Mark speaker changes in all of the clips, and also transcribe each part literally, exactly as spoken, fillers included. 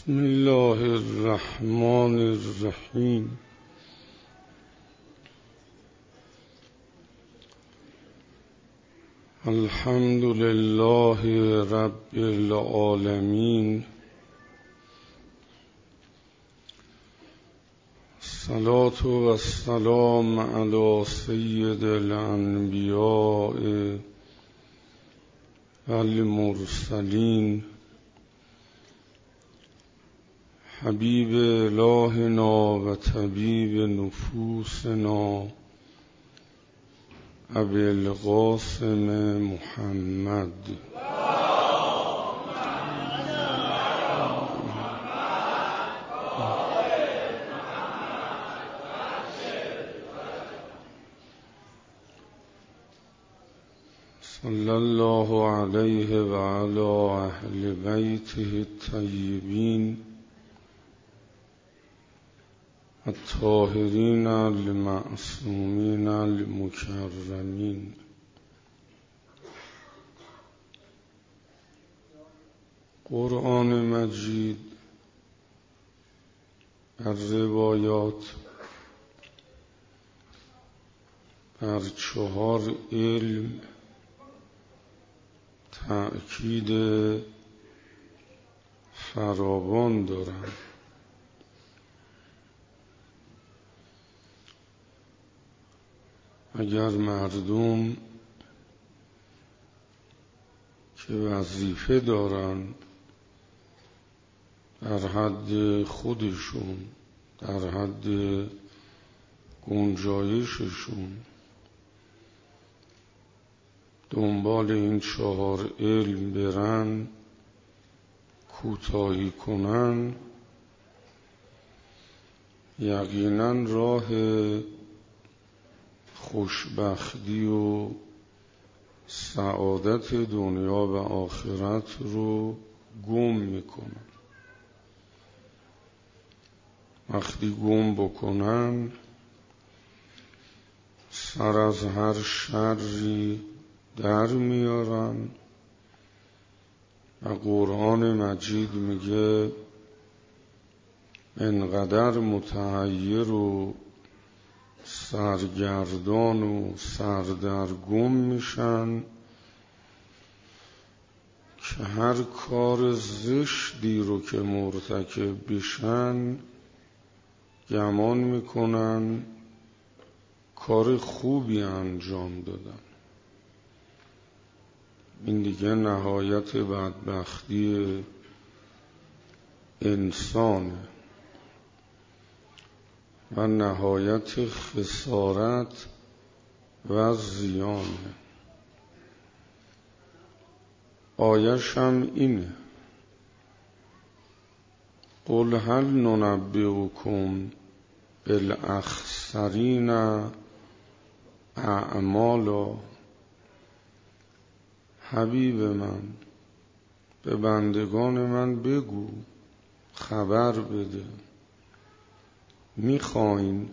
Speaker 1: بسم الله الرحمن الرحیم. الحمد لله رب العالمین. الصلاة و السلام علی سید الانبیاء و المرسلین، حبیب الهنا و طبیب نفوسنا ابی القاسم محمد. صلی الله علیه و علی اهل بیته الطیبین الطاهرین المعصومین المکرمین. قرآن مجید بر روایات بر چهار علم تأکید فراوان دارند. اگر مردم که وظیفه دارن در حد خودشون، در حد گنجایششون دنبال این چهار علم برن، کوتاهی کنن، یقینا راه خوشبختی و سعادت دنیا و آخرت رو گم میکنن. وقتی گم بکنن سر از هر شری در میارن و قرآن مجید میگه انقدر متحیر و سرگردان و سردرگم میشن که هر کار زشتی رو که مرتکب بشن گمان میکنن کار خوبی انجام دادن. این دیگه نهایت بدبختی انسانه و نهایت خسارت و زیانه. آیش هم اینه: قل هل ننبئکم بالاخسرین اعمالا. حبیب من، به بندگان من بگو، خبر بده، میخواین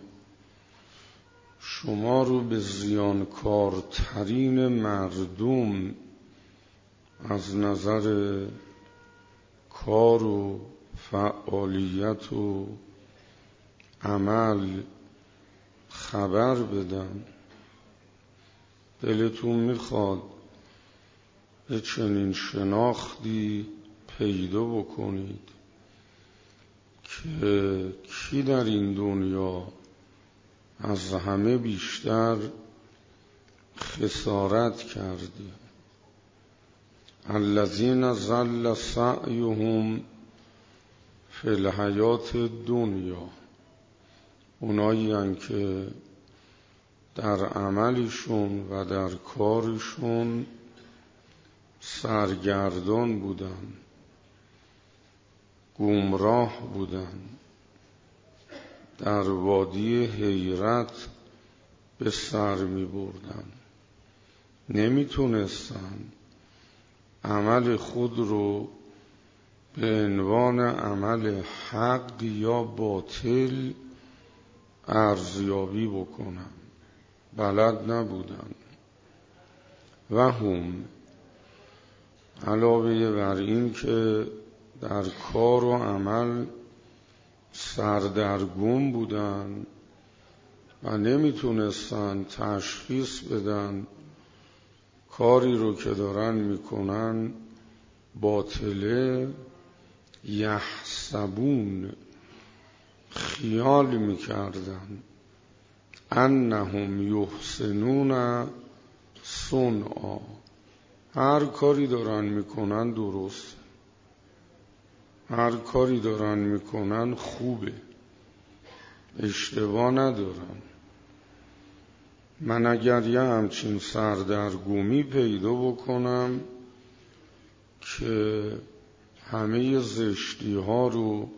Speaker 1: شما رو به زیانکارترین مردم از نظر کار و فعالیت و عمل خبر بدن؟ دلتون میخواد به چنین شناختی پیدا بکنید که کی در این دنیا از همه بیشتر خسارت کرده؟ الذین ضل سعیهم فی الحیات الدنیا. اونایی هستند که در عملشون و در کارشون سرگردان بودن، گمراه بودن، در وادی حیرت به سر می بردن، نمیتونستن عمل خود رو به عنوان عمل حق یا باطل ارزیابی بکنن، بلد نبودن. و هم علاوه بر این که در کار و عمل سردرگم بودن و نمیتونستن تشخیص بدن کاری رو که دارن میکنن باطله، یحسبون، خیال میکردن انهم یحسنون صنعا، هر کاری دارن میکنن درست، هر کاری دارن میکنن خوبه، اشتباه ندارن. من اگر یه همچین سردرگمی پیدا بکنم که همه زشتی ها رو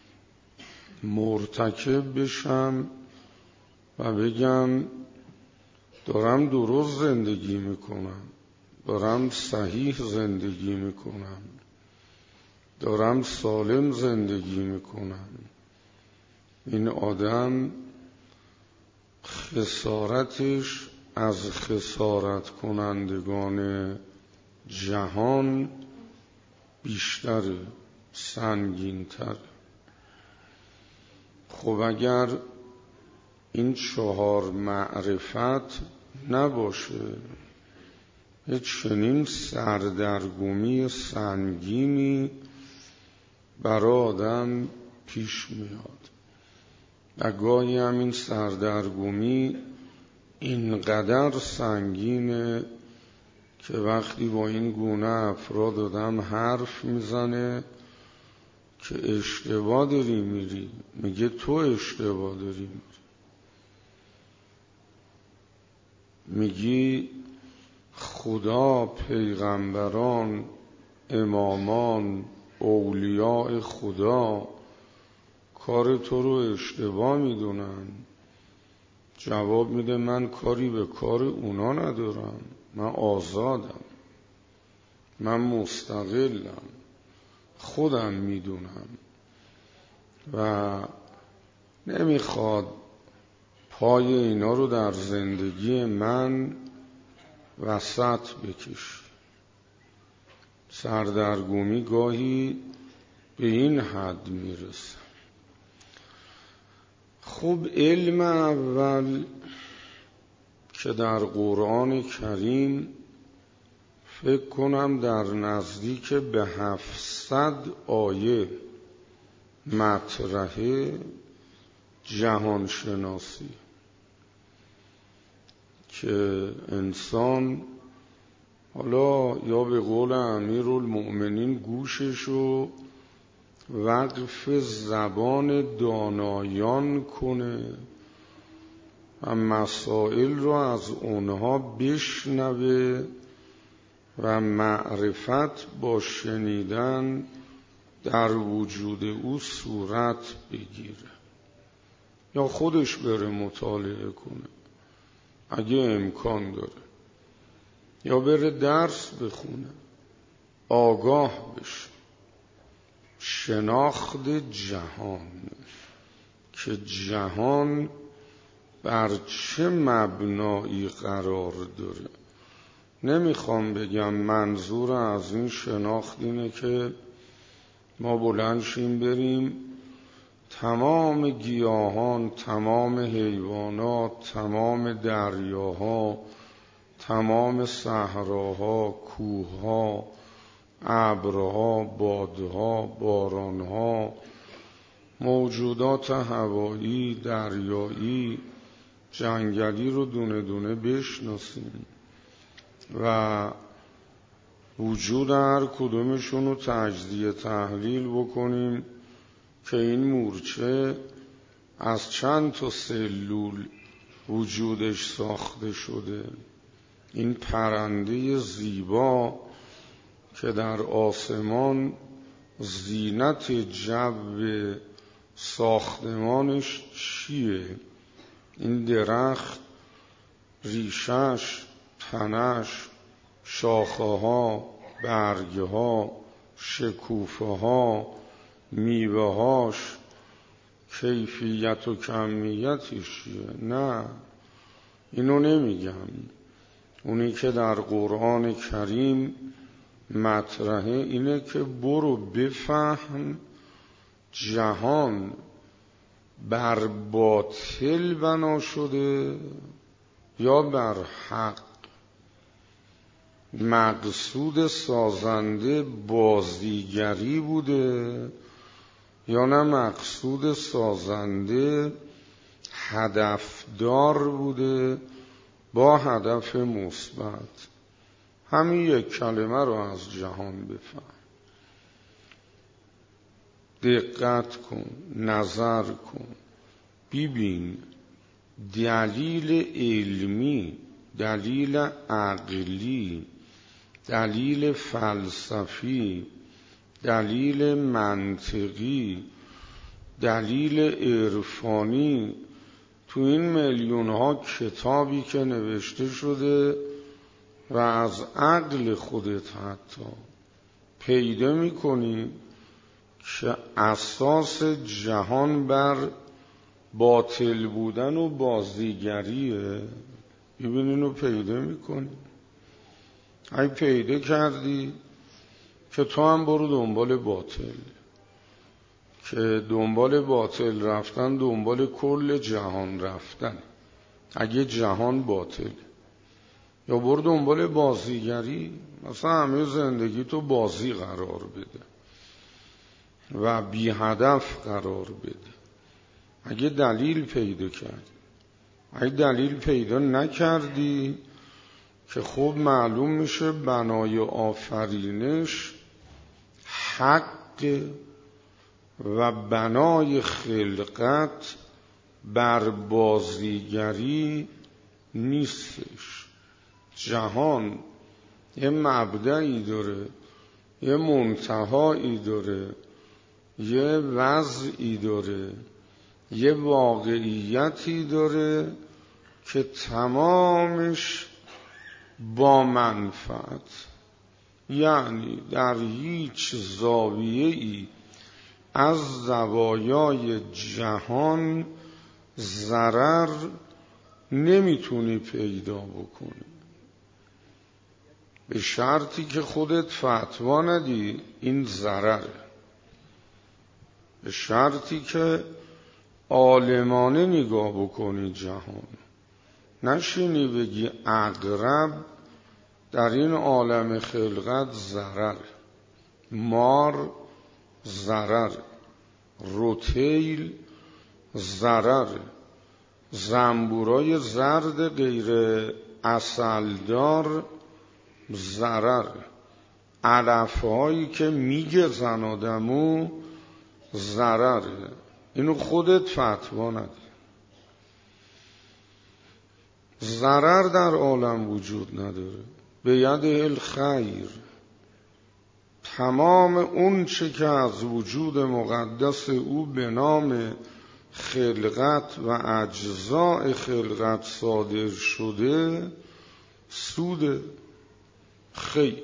Speaker 1: مرتکب بشم و بگم دارم درست زندگی میکنم، دارم صحیح زندگی میکنم، دارم سالم زندگی میکنم، این آدم خسارتش از خسارت کنندگان جهان بیشتر، سنگین‌تر. خب اگر این چهار معرفت نباشه، هیچ چنین سردرگمی سنگینی برای آدم پیش میاد و گاهی هم این سردرگمی اینقدر سنگینه که وقتی با این گونه افراد آدم حرف میزنه که اشتباه داری میری، میگه تو اشتباه داری میری، میگی خدا، پیغمبران، امامان، اولیاء خدا کار تو رو اشتباه میدونن. جواب میده من کاری به کار اونا ندارم، من آزادم، من مستقلم، خودم میدونم و نمیخواد پای اینا رو در زندگی من وسط بکش. سردرگمی گاهی به این حد میرسه. خب علم اول که در قرآن کریم فکر کنم در نزدیک به هفتصد آیه مطرحه، جهان شناسی، که انسان حالا یا به قول امیرالمؤمنین گوششو وقف زبان دانایان کنه و مسائل رو از اونها بشنوه و معرفت با شنیدن در وجود او صورت بگیره، یا خودش بره مطالعه کنه اگه امکان داره، یا بره درس بخونه، آگاه بشه. شناخت جهان، که جهان بر چه مبنایی قرار داره. نمیخوام بگم منظور از این شناخت اینه که ما بلند شیم بریم تمام گیاهان، تمام حیوانات، تمام دریاها، تمام صحراها، کوهها، ابرها، بادها، بارانها، موجودات هوایی، دریایی، جنگلی رو دونه دونه بشناسیم و وجود هر کدومشون رو تجزیه تحلیل بکنیم که این مورچه از چند تا سلول وجودش ساخته شده، این پرنده زیبا که در آسمان زینت جو ساختمانش چیه، این درخت ریشش، تنش، شاخه ها، برگه ها، شکوفه ها، میوه هاش، کیفیت و کمیتش چیه؟ نه، اینو نمیگم. اونی که در قرآن کریم مطرحه اینه که برو بفهم جهان بر باطل بنا شده یا بر حق. مقصود سازنده بازیگری بوده یا نه مقصود سازنده هدفدار بوده با هدف مثبت. همین یک کلمه رو از جهان بفهم، دقت کن، نظر کن، ببین دلیل علمی، دلیل عقلی، دلیل فلسفی، دلیل منطقی، دلیل عرفانی تو این میلیون ها کتابی که نوشته شده و از عقل خودت حتی پیدا میکنی که اساس جهان بر باطل بودن و بازیگریه. ببین اینو پیدا میکنی. اگه پیدا کردی که تو هم برو دنبال باطل، که دنبال باطل رفتن دنبال کل جهان رفتن اگه جهان باطل، یا برو دنبال بازیگری، مثلا همه زندگی تو بازی قرار بده و بی هدف قرار بده. اگه دلیل پیدا کردی، اگه دلیل پیدا نکردی که خوب معلوم میشه بنای آفرینش حق و بنای خلقت بر بازیگری نیستش. جهان یه مبدعی داره، یه منتهایی داره، یه وضعی داره، یه واقعیتی داره که تمامش با منفعت، یعنی در هیچ زاویه‌ای از زوایای جهان ضرر نمیتونی پیدا بکنی، به شرطی که خودت فتوا ندی این ضرره، به شرطی که عالمانه نگاه بکنی جهان، نشینی بگی عقرب در این عالم خلقت ضرر، مار ضرر، روتیل ضرر، زنبورای زرد غیر عسلدار ضرر، علفهایی که میگزن آدمو ضرره. اینو خودت فتوا ندی. ضرر در عالم وجود نداره. به ید الخیر، تمام اون چه که از وجود مقدس او به نام خلقت و اجزاء خلقت صادر شده سود خیر.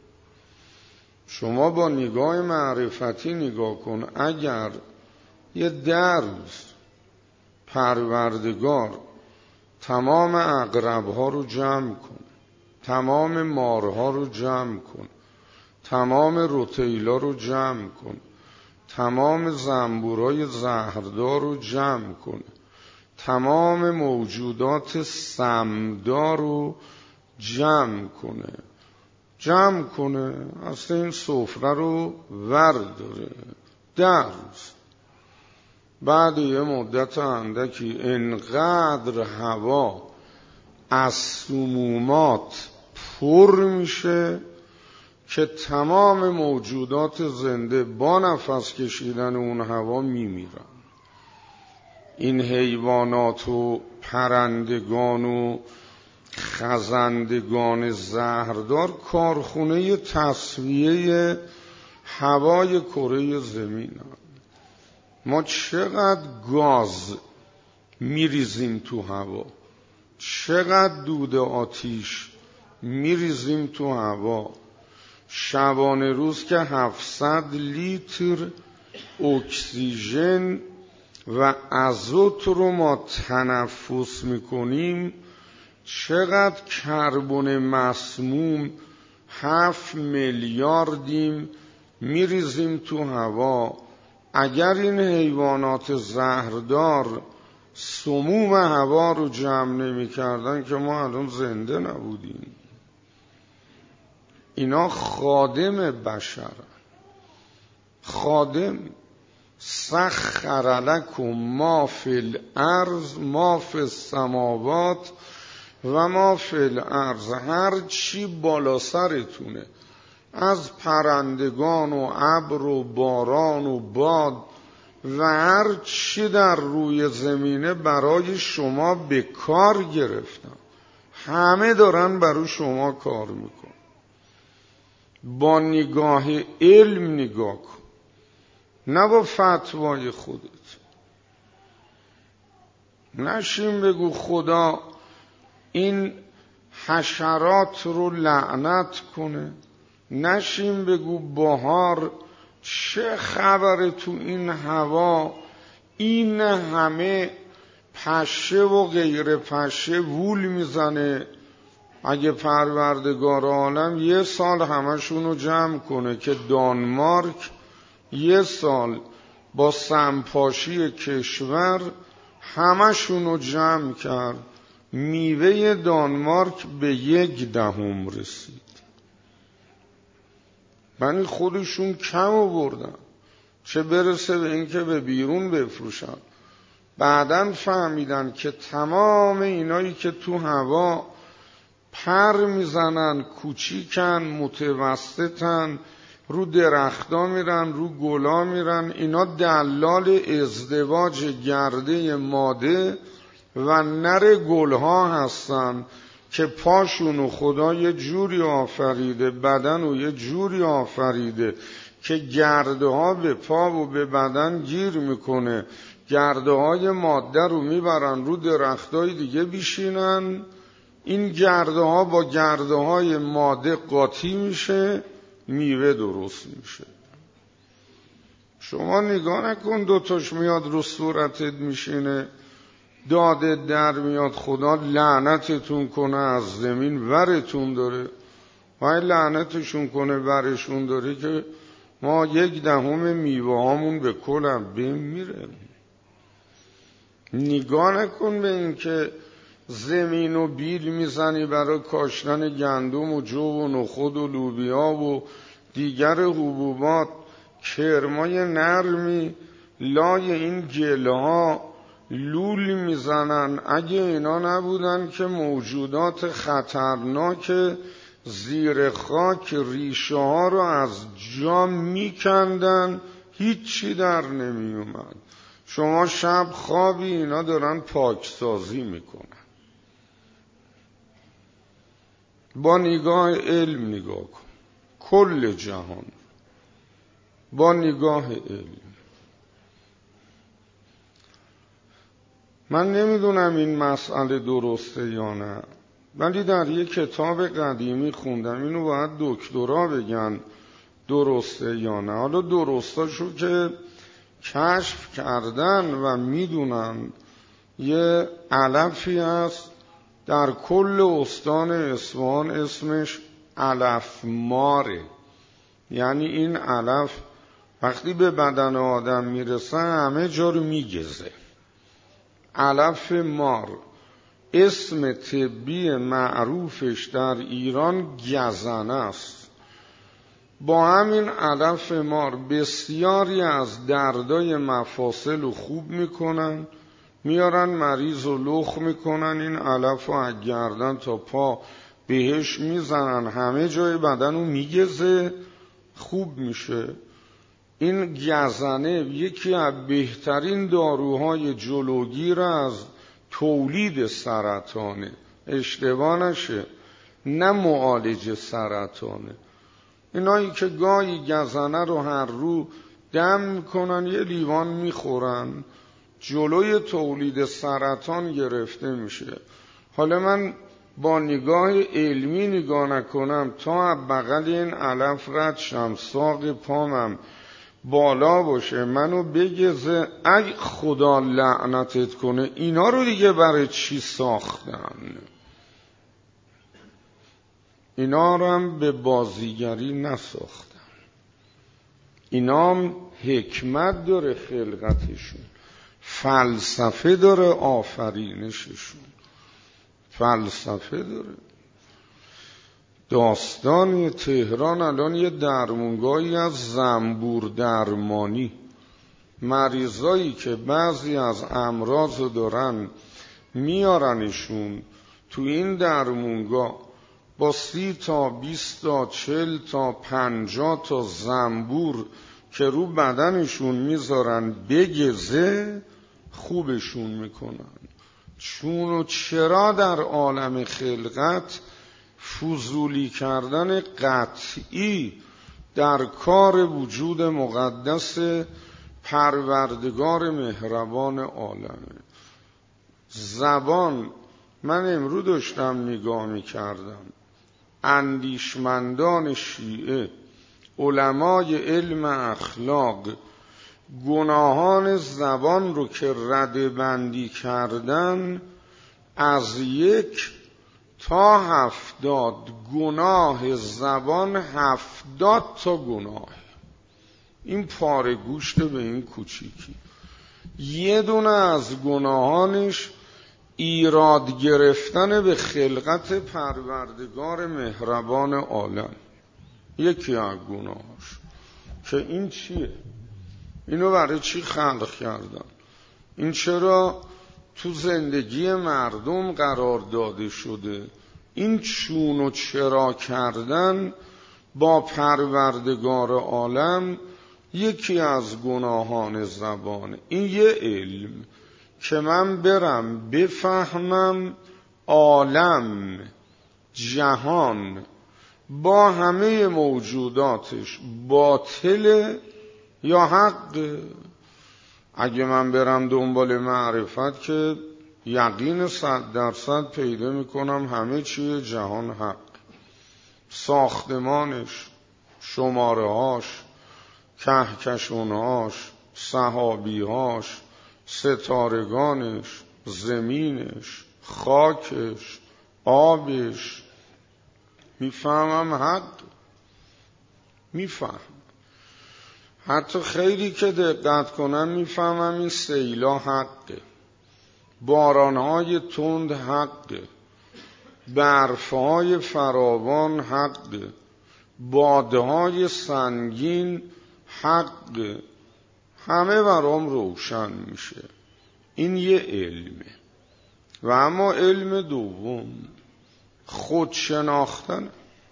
Speaker 1: شما با نگاه معرفتی نگاه کن، اگر یه درز پروردگار تمام عقرب‌ها رو جمع کن، تمام مارها رو جمع کن، تمام روتیلا رو جمع کن، تمام زنبورای زهردار رو جمع کن، تمام موجودات سمدار رو جمع کنه جمع کنه اصلا این سفره رو ورداره درز. بعد یه مدت اندکی انقدر هوا از سمومات پر میشه که تمام موجودات زنده با نفس کشیدن اون هوا میمیرن. این حیوانات و پرندگان و خزندگان زهردار کارخونه تصفیه هوای کره زمین هم. ما چقدر گاز میریزیم تو هوا، چقدر دود آتیش میریزیم تو هوا، شبانه روز که هفتصد لیتر اکسیژن و ازوت رو ما تنفس میکنیم، چقدر کربن مسموم هفت میلیاردیم میریزیم تو هوا. اگر این حیوانات زهردار سموم هوا رو جمع نمی کردن که ما الان زنده نبودیم. اینا خادم بشر، خادم. سخر لکم ما فی الارض ما فی السماوات و ما فی الارض. هر چی بالا سرتونه، از پرندگان و ابر و باران و باد و هر چی در روی زمینه برای شما به کار گرفتن، همه دارن برای شما کار میکن. با نگاه علم نگاه کن، نه با فتوای خودت. نشین بگو خدا این حشرات رو لعنت کنه، نشین بگو بهار چه خبره تو این هوا، این همه پشه و غیر پشه وول میزنه. اگه پروردگار عالم یه سال همشونو جمع کنه که دانمارک یه سال با سمپاشی کشور همشونو جمع کرد، میوه دانمارک به یک دهم رسید. یعنی خودشون کم آوردن، چه برسه به این که به بیرون بفروشن. بعدن فهمیدن که تمام اینایی که تو هوا پر میزنن، کوچیکن، متوسطن، رو درختا میرن، رو گلا میرن، اینا دلال ازدواج گرده ماده و نر گلها هستن که پاشونو خدا یه جوری آفریده، بدنو یه جوری آفریده که گرده ها به پا و به بدن گیر میکنه، گرده های ماده رو میبرن رو درختای دیگه بیشینن، این گرده ها با گرده های ماده قاطی میشه، میوه درست میشه. شما نگاه نکن دوتاش میاد رو صورتت میشینه، داده در میاد خدا لعنتتون کنه از زمین ورتون داره. وای لعنتشون کنه ورشون داره که ما یک دهم میوه هامون به کلم بیم میره. نگاه نکن به این که زمین و بیل میزنی برای کاشتن گندم و جو و نخود و لوبیا و دیگر حبوبات، کرمای نرمی لای این گله ها لول میزنن. اگه اینا نبودن که موجودات خطرناک زیر خاک ریشه ها رو از جا میکندن، هیچی در نمی اومد. شما شب خوابی اینا دارن پاکسازی میکنن. با نگاه علم نگاه کن کل جهان، با نگاه علم. من نمیدونم این مسئله درسته یا نه، ولی در یک کتاب قدیمی خوندم، اینو باید دکترا بگن درسته یا نه. حالا درستاشو که کشف کردن و میدونن، یه علفی هست در کل استان اصفهان اسمش علف ماره. یعنی این علف وقتی به بدن آدم میرسه همه جا رو میگزه. علف مار اسم طبی معروفش در ایران گزنه است. با همین علف مار بسیاری از دردای مفاصل رو خوب میکنن، میارن مریض رو لخ میکنن، این علف رو از گردن تا پا بهش میزنن، همه جای بدن رو میگزه، خوب میشه. این گزنه یکی از بهترین داروهای جلوگیر از تولید سرطانه، اشتباه نشه، نه معالج سرطانه. اینایی که گاهی گزنه رو هر رو دم میکنن یه لیوان میخورن، جلوی تولید سرطان گرفته میشه. حالا من با نگاه علمی نگاه نکنم تا بغل این علف رد شم، ساق پامم بالا باشه، منو بگزه، ای خدا لعنتت کنه، اینا رو دیگه برای چی ساختن؟ اینا رو هم به بازیگری نساختن. اینا هم حکمت داره خلقتشون، فلسفه داره آفرینششون، فلسفه داره. داستان تهران الان یه درمونگاهی از زنبور درمانی، مریضایی که بعضی از امراض دارن میارنشون تو این درمونگاه، با سی تا بیست تا چل تا پنجاه تا زنبور که رو بدنشون میذارن بگزه خوبشون میکنن. چون و چرا در عالم خلقت فضولی کردن قطعی در کار وجود مقدس پروردگار مهربان عالمه. زبان، من امروز داشتم نگاه میکردم، اندیشمندان شیعه، علمای علم اخلاق، گناهان زبان رو که رده بندی کردن، از یک تا هفتاد گناه زبان هفتاد تا گناه. این پاره گوشت به این کوچیکی. یه دونه از گناهانش ایراد گرفتن به خلقت پروردگار مهربان عالم. یکی از گناهاش که این چیه؟ اینو برای چی خلق کردن؟ این چرا تو زندگی مردم قرار داده شده؟ این چون و چرا کردن با پروردگار عالم یکی از گناهان زبانه. این یه علم که من برم بفهمم عالم، جهان با همه موجوداتش باطله یا حق. اگه من برم دنبال معرفت که یقین صد درصد پیدا میکنم همه چیه جهان حق، ساختمانش، شمارهاش، کهکشونهاش، سحابیهاش، ستارگانش، زمینش، خاکش، آبش، میفهمم حق، میفهم. حتی خیلی که دقت کنم میفهمم این سیلا حقه، بارانهای تند حقه، برفهای فراوان حقه، بادهای سنگین حقه. همه برام روشن میشه. این یه علمه. و اما علم دوم خود شناختن،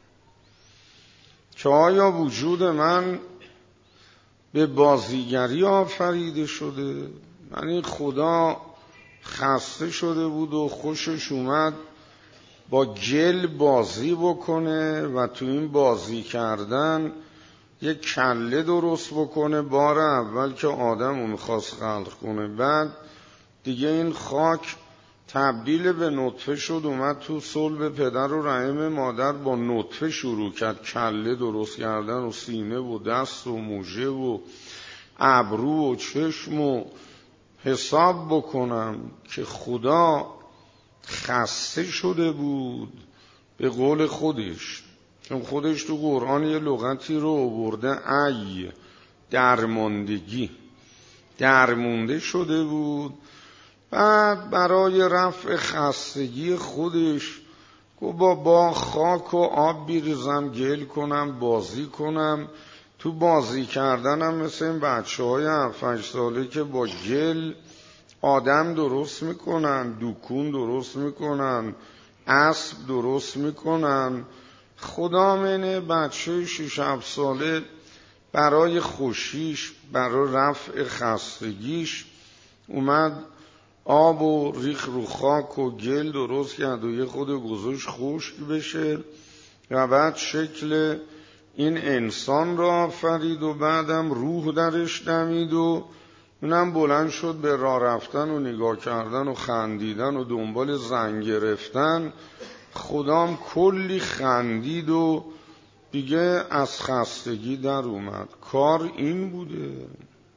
Speaker 1: که آیا وجود من به بازیگری آفریده شده؟ یعنی خدا خسته شده بود و خوشش اومد با گل بازی بکنه و تو این بازی کردن یک کله درست بکنه. بار اول که آدم رو میخواست خلق کنه، بعد دیگه این خاک تبدیل به نطفه شد، اومد تو صلب پدر و رحم مادر با نطفه شروع کرد کله درست کردن و سینه و دست و موژه و ابرو و چشم و حساب بکنم که خدا خسته شده بود به قول خودش. چون خودش تو قرآن یه لغتی رو آورده، ای درماندگی، درمونده شده بود. بعد برای رفع خستگی خودش گفت با با خاک و آب بیریزم، گل کنم، بازی کنم. تو بازی کردنم مثل این بچه های هفت هشت ساله که با گل آدم درست میکنن، دوکون درست میکنن، اسب درست میکنن. خدا منه بچه شش هفت ساله برای خوشیش، برای رفع خستگیش اومد آب و ریخ رو خاک و گل درست کرد و یه خود گذاشت خشک بشه و بعد شکل این انسان را آفرید و بعدم روح درش دمید و اونم بلند شد به راه رفتن و نگاه کردن و خندیدن و دنبال زن گرفتن. خدام کلی خندید و دیگه از خستگی در اومد. کار این بوده.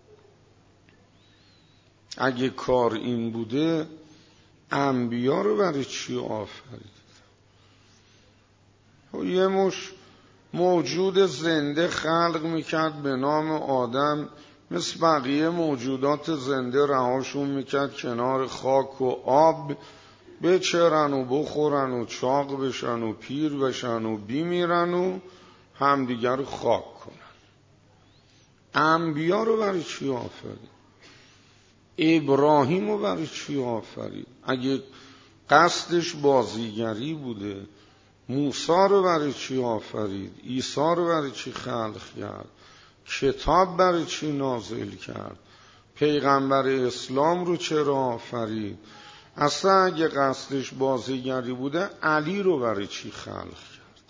Speaker 1: اگه کار این بوده انبیا رو برای چی آفرید؟ یه مش موجود زنده خلق میکرد به نام آدم، مثل بقیه موجودات زنده رهاشون میکرد کنار خاک و آب، بچرن و بخورن و چاق بشن و پیر بشن و بیمیرن و همدیگر رو خاک کنن. انبیا رو برای چی آفرید؟ ابراهیم رو برای چی آفرید؟ اگه قصدش بازیگری بوده، موسی رو برای چی آفرید؟ عیسی رو برای چی خلق کرد؟ کتاب برای چی نازل کرد؟ پیغمبر اسلام رو چرا آفرید؟ اصلا اگه قصدش بازیگری بوده، علی رو برای چی خلق کرد؟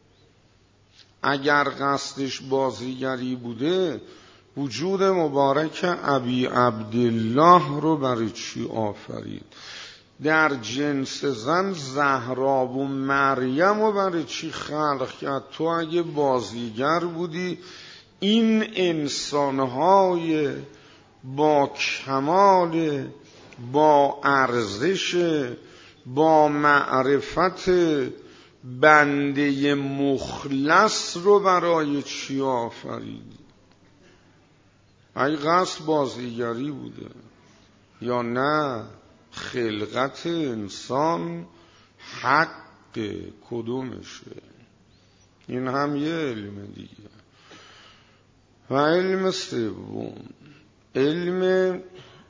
Speaker 1: اگر قصدش بازیگری بوده، وجود مبارک ابی عبدالله رو برای چی آفرید؟ در جنس زن زهرا و مریم رو برای چی خلق کرد؟ تو اگه بازیگر بودی، این انسانهای با کمال، با ارزش، با معرفت بنده مخلص رو برای چی آفریدی؟ ای قصد بازیگری بوده یا نه؟ خلقت انسان حق کدومشه؟ این هم یه علم دیگه. و علم سوم علم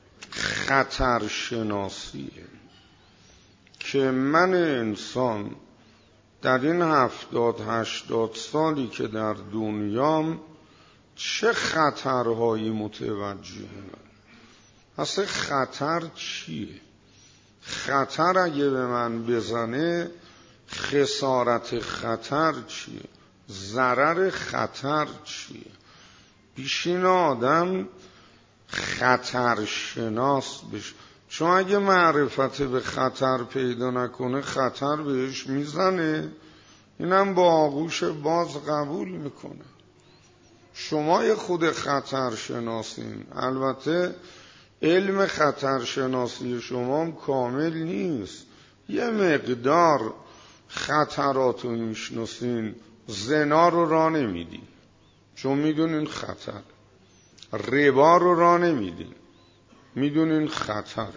Speaker 1: خطرشناسیه که من انسان در این هفتاد هشتاد سالی که در دنیام چه خطرهایی متوجهه. اصلا خطر چیه؟ خطر اگه به من بزنه، خسارت خطر چیه؟ ضرر خطر چیه؟ بیشین آدم خطرشناس بشه، چون اگه معرفت به خطر پیدا نکنه، خطر بهش میزنه، اینم با آغوش باز قبول میکنه. شما یه خود خطرشناسین، البته علم خطرشناسی شما هم کامل نیست، یه مقدار خطرات رو میشناسین. زنا رو راه نمیدین چون میدونین خطر، ربا رو راه نمیدین میدونین خطر،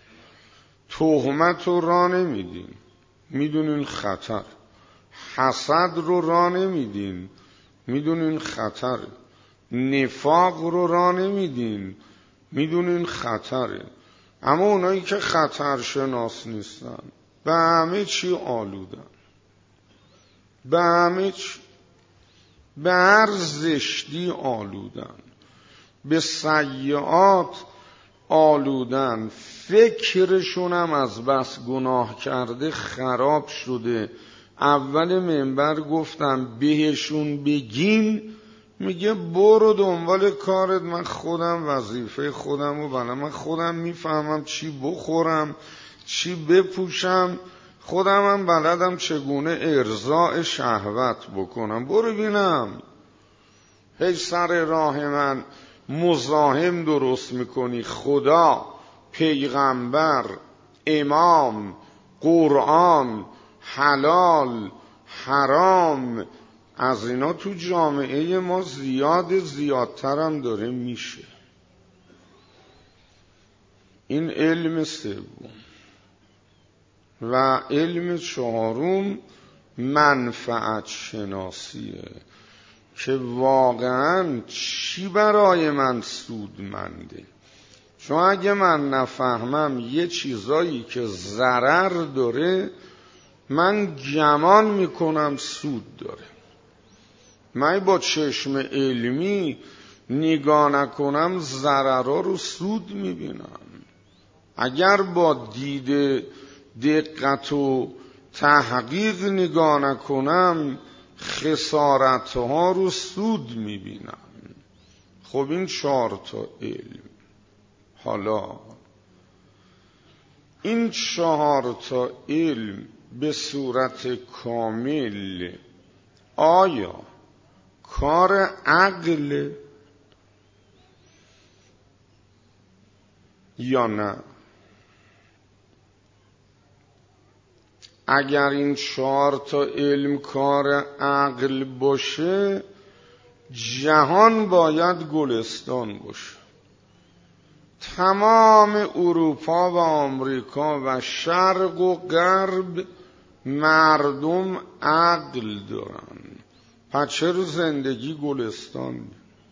Speaker 1: تهمت رو راه نمیدین میدونین خطر، حسد رو راه نمیدین میدونین خطر، نفاق رو راه نمیدین میدونین خطره. اما اونایی که خطرشناس نیستن به همه چی آلودن، به همه چی، به هر زشتی آلودن، به سیئات آلودن، فکرشون هم از بس گناه کرده خراب شده. اول منبر گفتم بهشون بگین، میگه برو دنبال کارت، من خودم وظیفه خودم رو بلدم، من خودم میفهمم چی بخورم چی بپوشم، خودم هم بلدم چگونه ارضاء شهوت بکنم. برو بینم هی سر راه من مزاحم درست میکنی. خدا، پیغمبر، امام، قرآن، حلال، حرام، از اینا تو جامعه ما زیاد زیادتر هم داره میشه. این علم سوم. و علم چهارم منفعت شناسیه که واقعا چی برای من سودمنده. چون اگه من نفهمم یه چیزایی که ضرر داره، من گمان میکنم سود داره. من با چشم علمی نگاه نکنم، ضررها رو سود میبینم. اگر با دید دقت و تحقیق نگاه نکنم، خسارتها رو سود میبینم. خب این چهار تا علم. حالا این چهار تا علم به صورت کامل آیا کار عقل یا نه؟ اگر این چهار تا علم کار عقل باشه جهان باید گلستان باشه. تمام اروپا و آمریکا و شرق و غرب مردم عقل دارن، پس چرا زندگی گلستان؟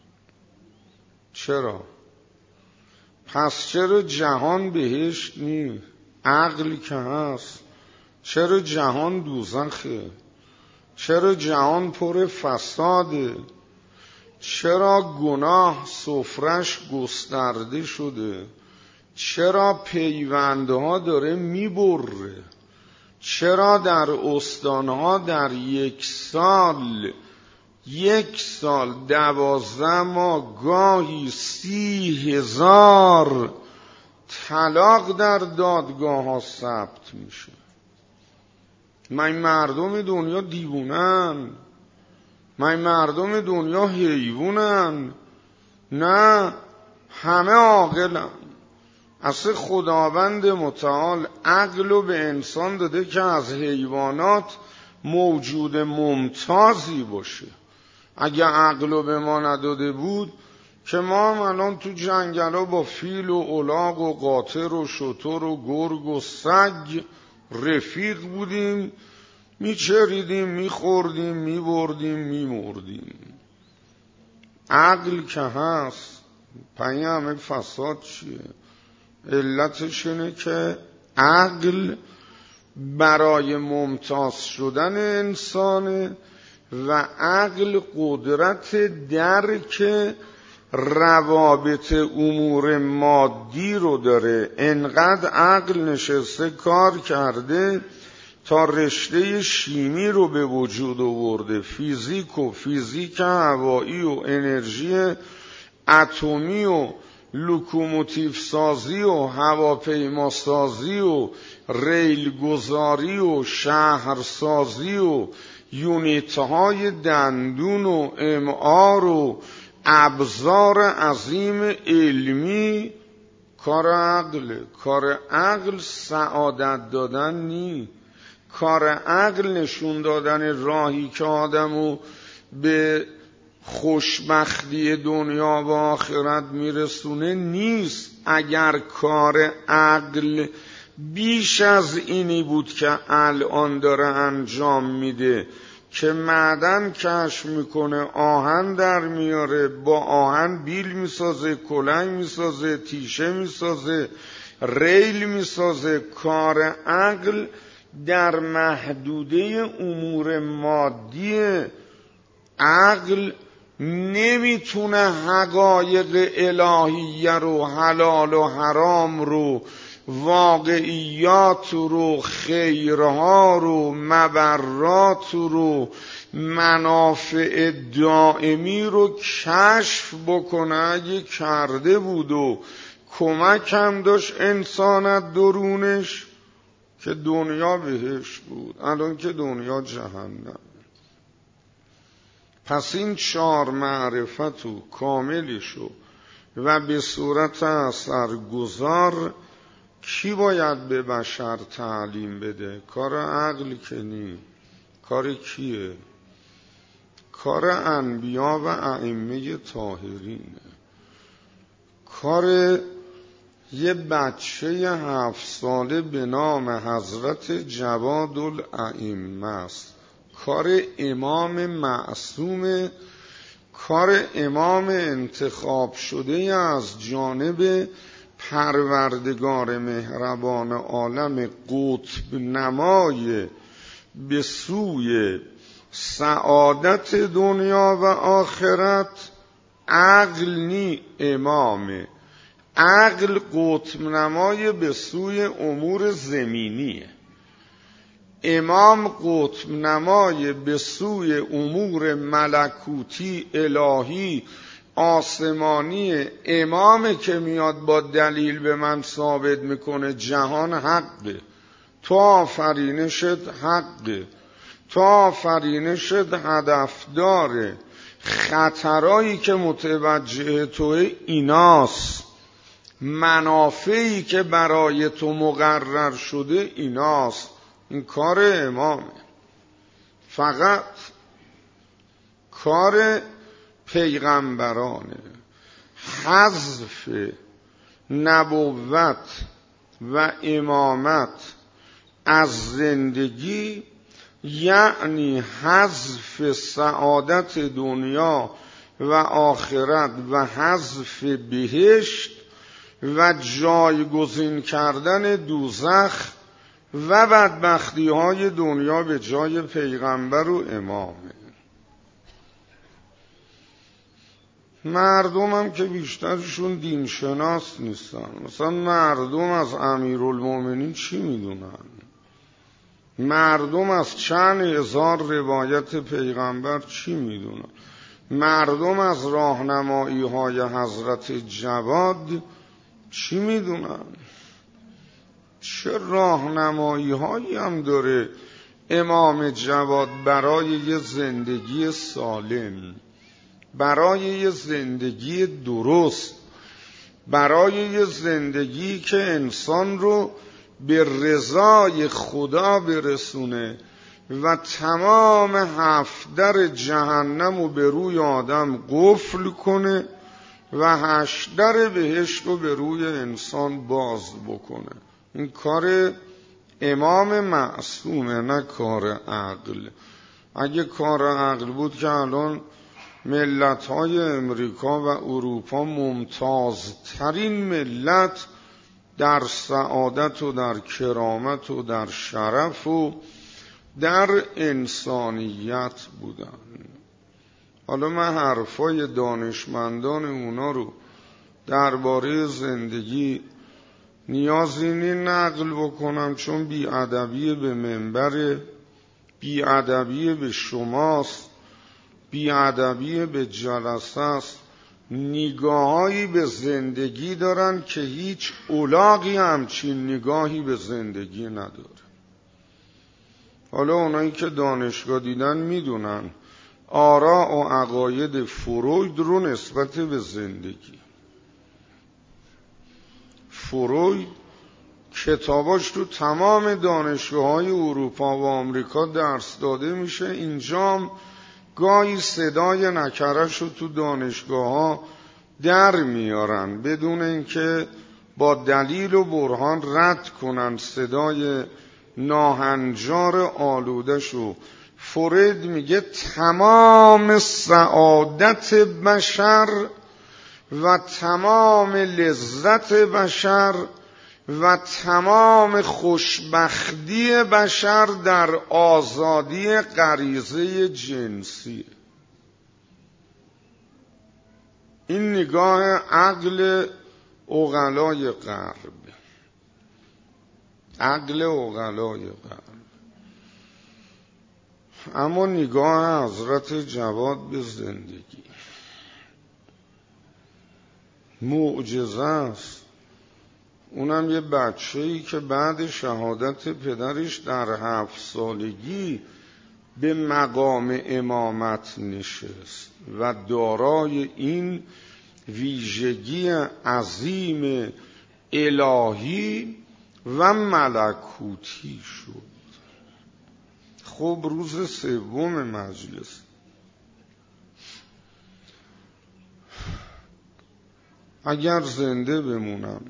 Speaker 1: چرا؟ پس چرا جهان بهشت نی؟ عقل که هست. چرا جهان دوزخه؟ چرا جهان پر فساده؟ چرا گناه سفرش گسترده شده؟ چرا پیوندها داره میبره؟ چرا در استانها در یک سال یک سال دوازده ماه گاهی سی هزار طلاق در دادگاه ها ثبت میشه؟ من مردم دنیا دیوونن؟ من مردم دنیا حیوانن؟ نه، همه عاقلن. اصل خداوند متعال عقل رو به انسان داده که از حیوانات موجود ممتازی باشه. اگه عقل رو به ما نداده بود که ما الان تو جنگل ها با فیل و الاغ و قاطر و شتر و گرگ و سگ رفیق بودیم، میچریدیم، میخوردیم، میبردیم، میمردیم. عقل که هست، پایین همه فساد چیه؟ علتش اینه که عقل برای ممتاز شدن انسانه و عقل قدرت درک روابط امور مادی رو داره. انقدر عقل نشسته کار کرده تا رشته شیمی رو به وجود آورده، فیزیک و فیزیک هوایی و انرژی اتمی و لوکوموتیو سازی و هواپیما سازی و ریل گذاری و شهر سازی و یونیت های دندون و امعار و ابزار عظیم علمی. کار عقل. کار عقل سعادت دادن نی. کار عقل نشون دادن راهی که آدمو به خوشبختی دنیا و آخرت میرسونه نیست. اگر کار عقل بیش از اینی بود که الان داره انجام میده که معدن کشف میکنه، آهن در میاره، با آهن بیل میسازه، کلنگ میسازه، تیشه میسازه، ریل میسازه، کار عقل در محدوده امور مادی عقل نمیتونه حقایق الهیه رو، حلال و حرام رو، واقعیات رو، خیرها رو، مبرات رو، منافع دائمی رو کشف بکنه. اگه کرده بود و کمک هم داشت انسانت درونش که دنیا بهشت بود، الان که دنیا جهنم. پس این چهار معرفتو کاملشو و به صورت اثرگذار کی باید به بشر تعلیم بده؟ کار عقل که نی. کار کیه؟ کار انبیا و ائمه طاهرینه. کار یه بچه هفت ساله به نام حضرت جواد الائمه است. کار امام معصوم، کار امام انتخاب شده از جانب پروردگار مهربان عالم، قطب نمای به سوی سعادت دنیا و آخرت. عقل نی امامه. عقل قطب نمای به سوی امور زمینیه. امام قطب نمای به سوی امور ملکوتی، الهی، آسمانی. امامه که میاد با دلیل به من ثابت میکنه جهان حقه، تو آفرینشت حقه، تو آفرینشت هدف داره، خطرایی که متوجه توه ایناست، منافعی که برای تو مقرر شده ایناست. این کار امامه، فقط کار پیغمبرانه. حذف نبوت و امامت از زندگی یعنی حذف سعادت دنیا و آخرت و حذف بهشت و جایگزین کردن دوزخ و بدبختی های دنیا به جای پیغمبر و امامه. مردم هم که بیشترشون دین شناس نیستن. مثلا مردم از امیرالمومنین چی میدونن؟ مردم از چند هزار روایت پیغمبر چی میدونن؟ مردم از راهنمایی های حضرت جواد چی میدونن؟ چه راهنمایی هایی هم داره امام جواد برای یه زندگی سالم، برای یه زندگی درست، برای یه زندگی که انسان رو به رضای خدا برسونه و تمام هفت در جهنم رو به روی آدم قفل کنه و هشت در بهشت رو به روی انسان باز بکنه. این کار امام معصومه، نه کار عقل. اگه کار عقل بود که الان ملت‌های امریکا و اروپا ممتازترین ملت در سعادت و در کرامت و در شرف و در انسانیت بودن. حالا من حرفای دانشمندان اونا رو درباره زندگی نیازی نیست نقل بکنم، چون بی‌ادبی به منبر، بی‌ادبی به شماست، بی‌ادبی به جلسه است. نگاهایی به زندگی دارن که هیچ الاغی همچین نگاهی به زندگی نداره. حالا اونایی که دانشگاه دیدن میدونن آراء و عقاید فروید رو نسبت به زندگی. فروید کتاباش تو تمام دانشگاه‌های اروپا و آمریکا درس داده میشه. اینجام گاهی صدای نکرش رو تو دانشگاه‌ها در میارن بدون اینکه با دلیل و برهان رد کنن صدای ناهنجار آلودشو. فروید میگه تمام سعادت بشر و تمام لذت بشر و تمام خوشبختی بشر در آزادی غریزه جنسی. این نگاه عقل عقلای غرب، عقل عقلای غرب. اما نگاه حضرت جواد به زندگی معجزه است. اونم یه بچه‌ای که بعد شهادت پدرش در هفت سالگی به مقام امامت نشست و دارای این ویژگی عظیم الهی و ملکوتی شد. خب روز سوم مجلس اگر زنده بمونم،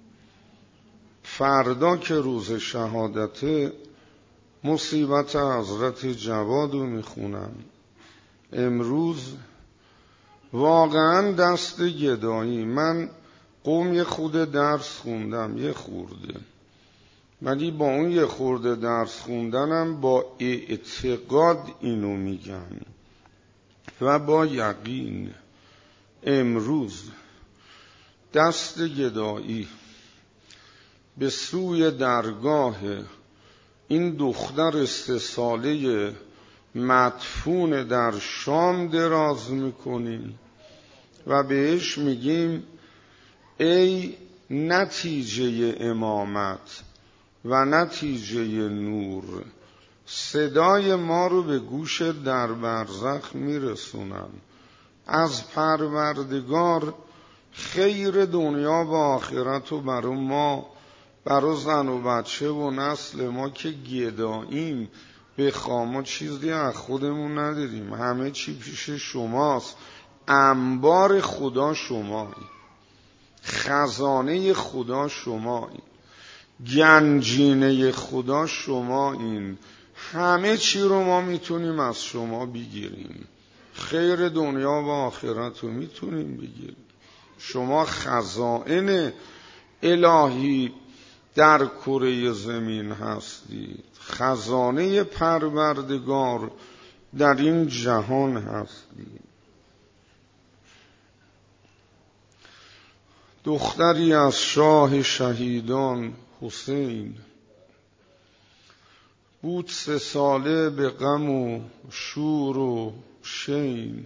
Speaker 1: فردا که روز شهادت، مصیبت حضرت جواد رو میخونم. امروز واقعا دست گدایی. من قوم یه خود درس خوندم، یه خورده، ولی با اون یه خورده درس خوندنم با اعتقاد اینو میگم و با یقین. امروز دست گدایی به سوی درگاه این دختر سه ساله مدفون در شام دراز میکنیم و بهش میگیم ای نتیجه امامت و نتیجه نور، صدای ما رو به گوش در برزخ میرسونن. از پروردگار خیر دنیا و آخرت رو برای ما برای زن و بچه و نسل ما که گداییم بخوام ما چیزی از خودمون نداریم، همه چی پیش شماست. انبار خدا شمایی، خزانه خدا شمایی، گنجینه خدا شمایین. همه چی رو ما میتونیم از شما بگیریم، خیر دنیا و آخرت رو میتونیم بگیریم. شما خزائن الهی در کره زمین هستید، خزانه پروردگار در این جهان هستید. دختری از شاه شهیدان حسین بود سه ساله به غم و شور و شین.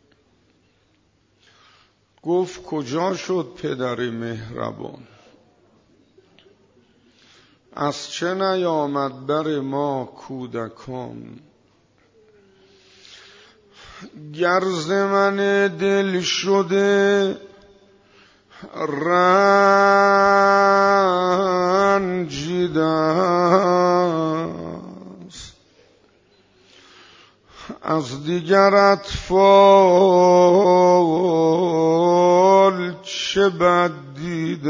Speaker 1: گفت کجا شد پدر مهربان، از چه نیامد بر ما کودکان. گرز من دل شده رنجیده است، از دیگر اطفال چه بد دیده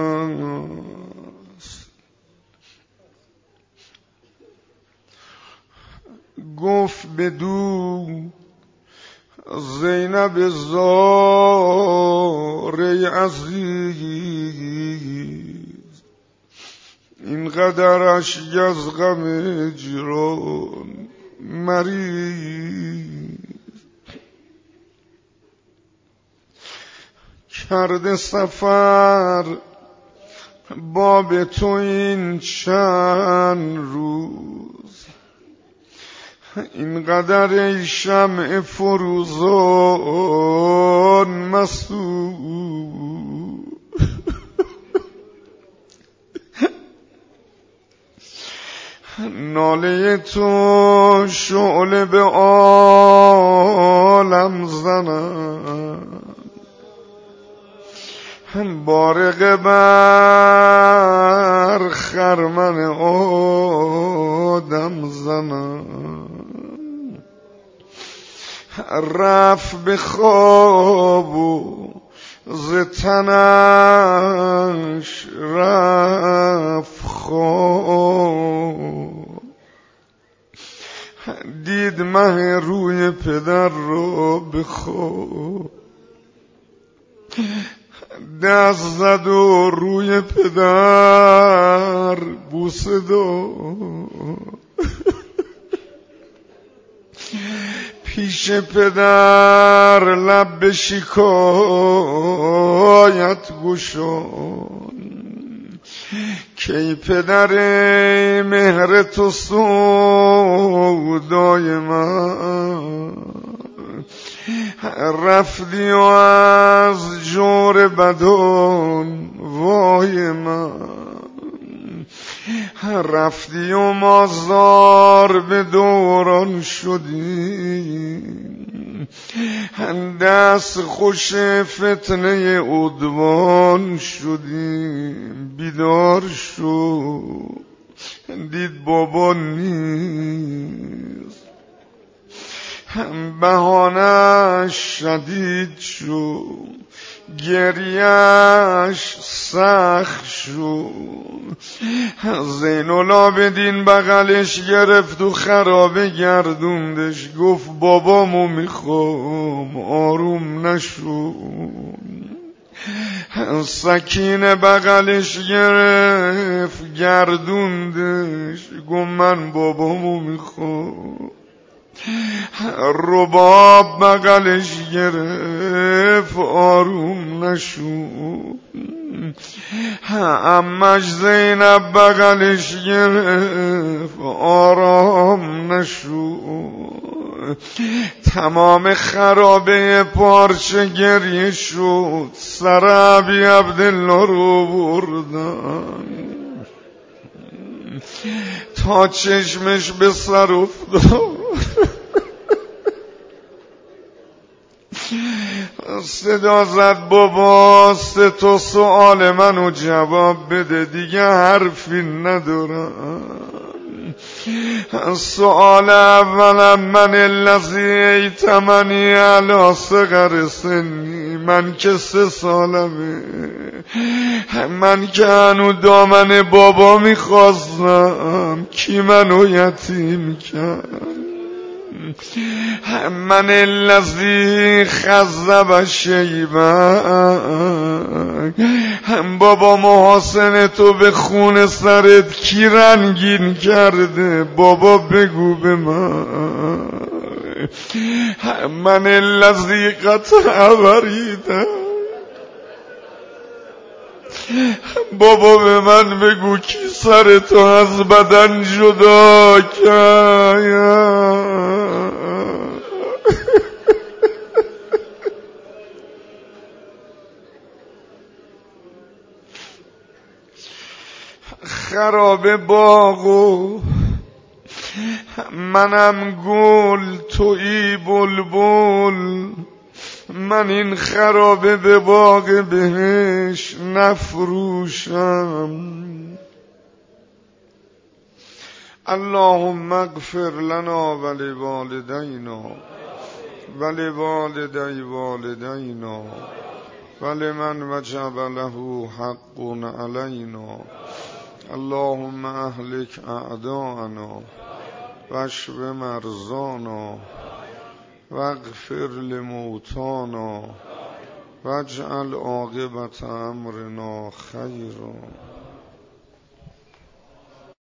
Speaker 1: است. گفت بدو زینب زار عزیز، اینقدرش از غم هجران مریض. کرده سفر باب تو این چند روز، اینقدر ای شمع فروزان مسئول. ناله تو شعله به عالم زنم، بارق بر خرمن آدم زنم. رفت به خواب و ز تنش رفت خواب، دید مه روی پدر را به خواب. دست زد و روی پدر بوسه داد، پیش پدر لب به شکایت گشاد. کی پدر مهر تو سودای من، رفتی و از جور بدان وای من. رفتی و مازار به دوران شدی، دست خوش فتنه عدوان شدی. بیدار شو دید بابا نیست، بهانه‌اش شدید شو گریه‌اش سخت شو. زین العابدین بغلش گرفت و خرابه گردوندش، گفت بابامو میخوام آروم نشو. سکینه بغلش گرفت گردوندش، گفت من بابامو میخوام. رباب بغلش گرفت آروم نشو. عمش زینب بغلش گرفت آرام نشو. تمام خرابه پارچه گریه شد، سر ابی عبدالله رو بردن تا چشمش به سر افتاد. صدا زد بابا سه تا سؤال منو جواب بده دیگه حرفی ندارم. سؤال اولم من الذی ایتمنی علی صغر سنی، من که سه سالمه، من که هنو دامن بابا میخواستم، کی منو یتیم کرد؟ من الذی خذب شیبک، بابا محاسن تو به خون سرت کی رنگین کرده؟ بابا بگو به من. من الذی قطع وریده، بابا به من بگو کی سر تو از بدن جدا کرد؟ خراب باغو منم گل تویی بلبل، من این خرابه به باغ بهش نفروشم. اللهم اغفر لنا ولوالدینا ولوالدی والدینا ولمن وجب له حق علینا. اللهم اهلک اعداءنا واشف مرضانا واغفر لموتانا واجعل عاقبت امرنا خیرا.